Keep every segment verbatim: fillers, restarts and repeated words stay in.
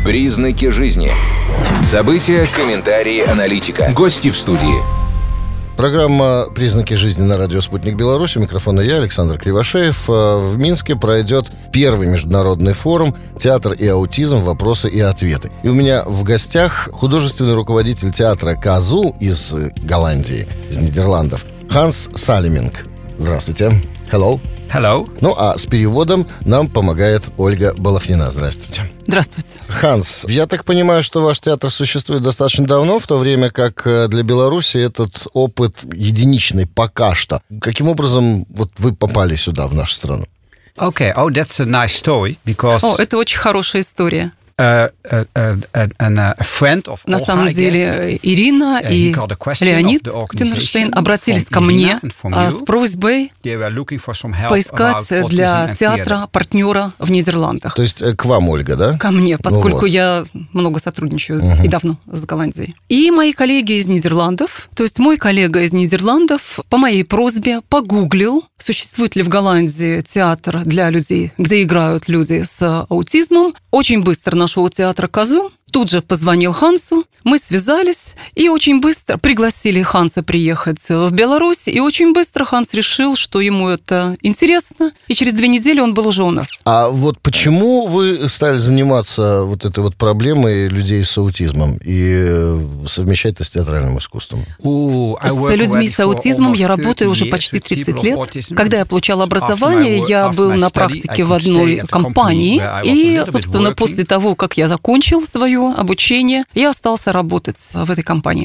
Признаки жизни. События, комментарии, аналитика. Гости в студии. Программа «Признаки жизни» на радио «Спутник Беларусь». У микрофона я, Александр Кривошеев. В Минске пройдет первый международный форум «Театр и аутизм. Вопросы и ответы». И у меня в гостях художественный руководитель театра «Казу» из Голландии, из Нидерландов, Ханс Салеминг. Здравствуйте. Hello. Hello. Ну, а с переводом нам помогает Ольга Балахнина. Здравствуйте. Здравствуйте. Ханс, я так понимаю, что ваш театр существует достаточно давно, в то время как для Беларуси этот опыт единичный пока что. Каким образом вот вы попали сюда, в нашу страну? Okay. Oh, that's a nice story, because... О, это очень хорошая история. Uh, uh, uh, uh, a friend of На самом деле Ирина uh, и Леонид Тинерштейн обратились ко мне с просьбой поискать для театра партнера в Нидерландах. То есть к вам, Ольга, да? Ко мне, поскольку ну вот. я много сотрудничаю угу. и давно с Голландией. И мои коллеги из Нидерландов, то есть мой коллега из Нидерландов по моей просьбе погуглил, существует ли в Голландии театр для людей, где играют люди с аутизмом. Очень быстро нашел театр «Казу», тут же позвонил Хансу, мы связались и очень быстро пригласили Ханса приехать в Беларусь, и очень быстро Ханс решил, что ему это интересно, и через две недели он был уже у нас. А вот почему вы стали заниматься вот этой вот проблемой людей с аутизмом и совмещать это с театральным искусством? С людьми с аутизмом я работаю уже почти тридцать лет. Когда я получала образование, я был на практике в одной компании, и, собственно, после того, как я закончил свое обучение, я остался работать в этой компании.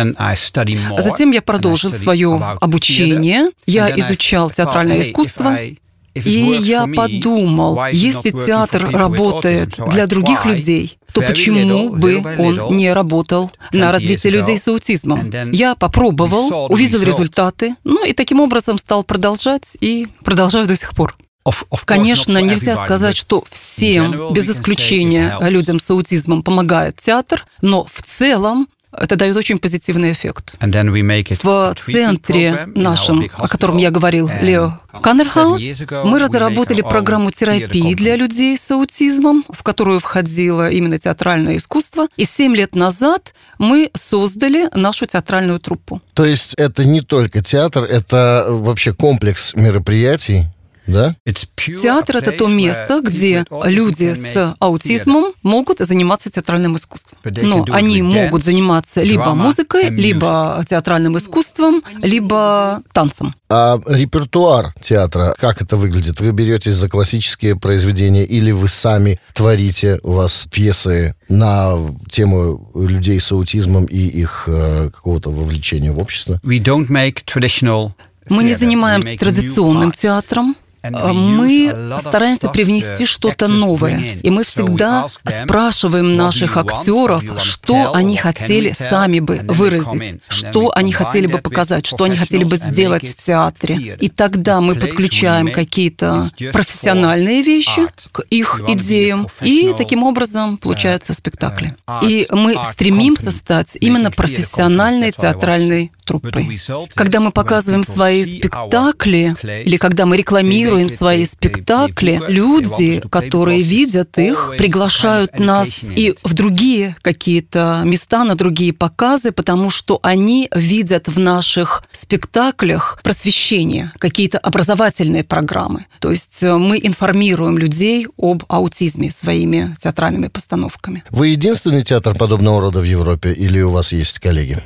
Затем я продолжил свое обучение, я изучал театральное искусство, и я подумал, если театр работает для других людей, то почему бы он не работал на развитие людей с аутизмом? Я попробовал, увидел результаты, ну и таким образом стал продолжать, и продолжаю до сих пор. Конечно, нельзя сказать, что всем, без исключения людям с аутизмом, помогает театр, но в целом это дает очень позитивный эффект. В центре нашем, о котором я говорил, Лео Каннерхаус, мы разработали программу терапии для людей с аутизмом, в которую входило именно театральное искусство. И семь лет назад мы создали нашу театральную труппу. То есть это не только театр, это вообще комплекс мероприятий? Да? Театр – это то место, где люди с аутизмом могут заниматься театральным искусством. Но они могут заниматься либо музыкой, либо театральным искусством, либо танцем. А репертуар театра, как это выглядит? Вы беретесь за классические произведения или вы сами творите, у вас пьесы на тему людей с аутизмом и их э, какого-то вовлечения в общество? Мы не занимаемся традиционным театром. Мы стараемся привнести что-то новое. И мы всегда спрашиваем наших актеров, что они хотели сами бы выразить, что они хотели бы показать, что они хотели бы сделать в театре. И тогда мы подключаем какие-то профессиональные вещи к их идеям, и таким образом получаются спектакли. И мы стремимся стать именно профессиональной театральной труппой. Когда мы показываем свои спектакли, или когда мы рекламируем свои спектакли, люди, которые видят их, приглашают нас и в другие какие-то места, на другие показы, потому что они видят в наших спектаклях просвещение, какие-то образовательные программы. То есть мы информируем людей об аутизме своими театральными постановками. Вы единственный театр подобного рода в Европе или у вас есть коллеги?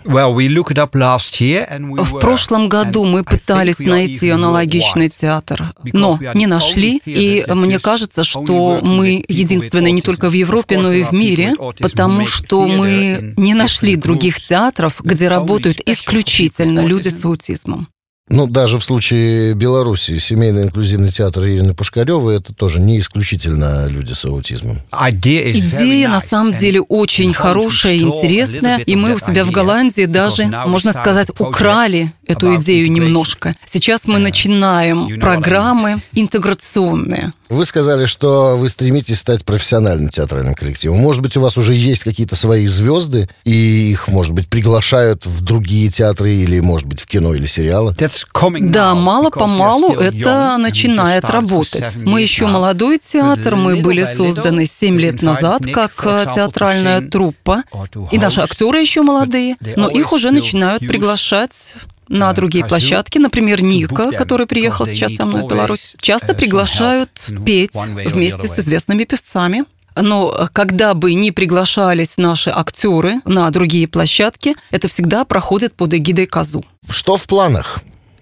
В прошлом году мы пытались найти аналогичный театр, но не нашли, и мне кажется, что мы единственные не только в Европе, но и в мире, потому что мы не нашли других театров, где работают исключительно люди с аутизмом. Ну, даже в случае Беларуси, семейный инклюзивный театр Ирины Пушкаревой, это тоже не исключительно люди с аутизмом. Идея, на самом деле, очень хорошая и интересная, и мы у себя в Голландии даже, можно сказать, украли эту идею немножко. Сейчас мы начинаем программы интеграционные. Вы сказали, что вы стремитесь стать профессиональным театральным коллективом. Может быть, у вас уже есть какие-то свои звезды, и их, может быть, приглашают в другие театры, или, может быть, в кино или сериалы? Да, мало-помалу это начинает работать. Мы еще молодой театр, мы были созданы семь лет назад как театральная труппа, и наши актеры еще молодые, но их уже начинают приглашать на другие площадки. Например, Ника, который приехал сейчас со мной в Беларусь, часто приглашают петь вместе с известными певцами. Но когда бы ни приглашались наши актеры на другие площадки, это всегда проходит под эгидой КАЗУ. Что в планах?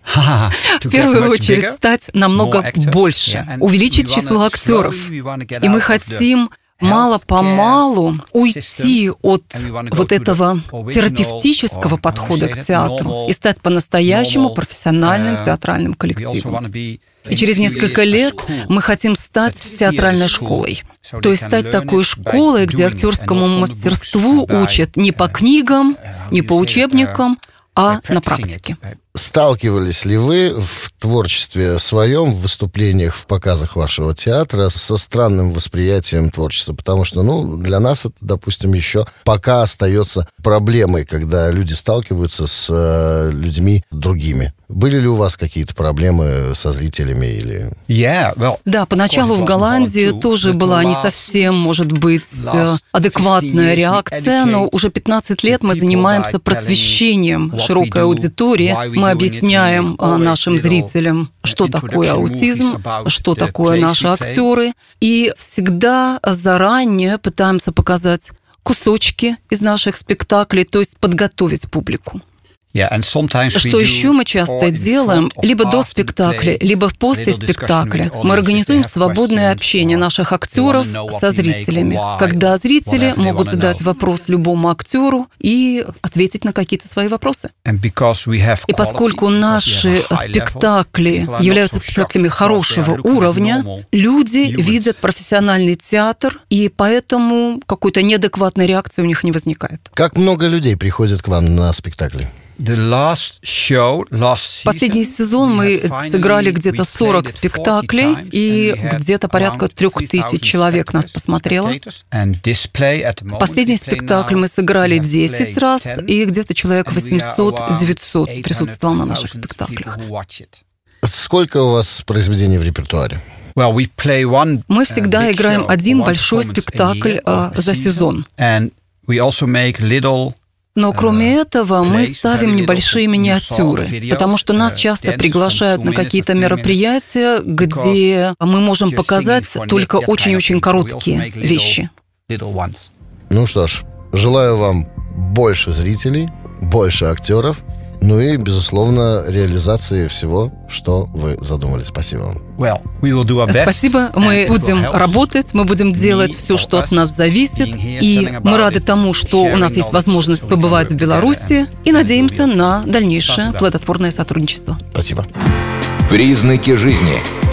В первую очередь стать намного больше, увеличить число актеров. И мы хотим мало-помалу уйти от вот этого терапевтического подхода к театру и стать по-настоящему профессиональным театральным коллективом. И через несколько лет мы хотим стать театральной школой. То есть стать такой школой, где актерскому мастерству учат не по книгам, не по учебникам, а на практике. Сталкивались ли вы в творчестве своем, в выступлениях, в показах вашего театра со странным восприятием творчества? Потому что, ну, для нас это, допустим, еще пока остается проблемой, когда люди сталкиваются с э, людьми другими. Были ли у вас какие-то проблемы со зрителями или... Yeah, well, да, поначалу в Голландии тоже была не совсем, может быть, адекватная реакция, но уже пятнадцать лет мы занимаемся просвещением широкой аудитории. Мы объясняем нашим зрителям, что такое аутизм, что такое наши актеры, и всегда заранее пытаемся показать кусочки из наших спектаклей, то есть подготовить публику. Что еще мы часто делаем, либо до спектакля, либо после спектакля, мы организуем свободное общение наших актеров со зрителями, когда зрители могут задать вопрос любому актеру и ответить на какие-то свои вопросы. И поскольку наши спектакли являются спектаклями хорошего уровня, люди видят профессиональный театр, и поэтому какой-то неадекватной реакции у них не возникает. Как много людей приходит к вам на спектакли? Последний сезон мы сыграли где-то сорок спектаклей, и где-то порядка трех тысяч человек нас посмотрело. Последний спектакль мы сыграли десять раз, и где-то человек восемьсот-девятьсот присутствовал на наших спектаклях. Сколько у вас произведений в репертуаре? Мы всегда играем один большой спектакль uh, за сезон. Но кроме этого мы ставим небольшие миниатюры, потому что нас часто приглашают на какие-то мероприятия, где мы можем показать только очень-очень короткие вещи. Ну что ж, желаю вам больше зрителей, больше актеров, ну и, безусловно, реализации всего, что вы задумали. Спасибо вам. Спасибо. Мы будем работать, мы будем делать все, что от нас зависит. И мы рады тому, что у нас есть возможность побывать в Беларуси, и надеемся на дальнейшее плодотворное сотрудничество. Спасибо. Признаки жизни.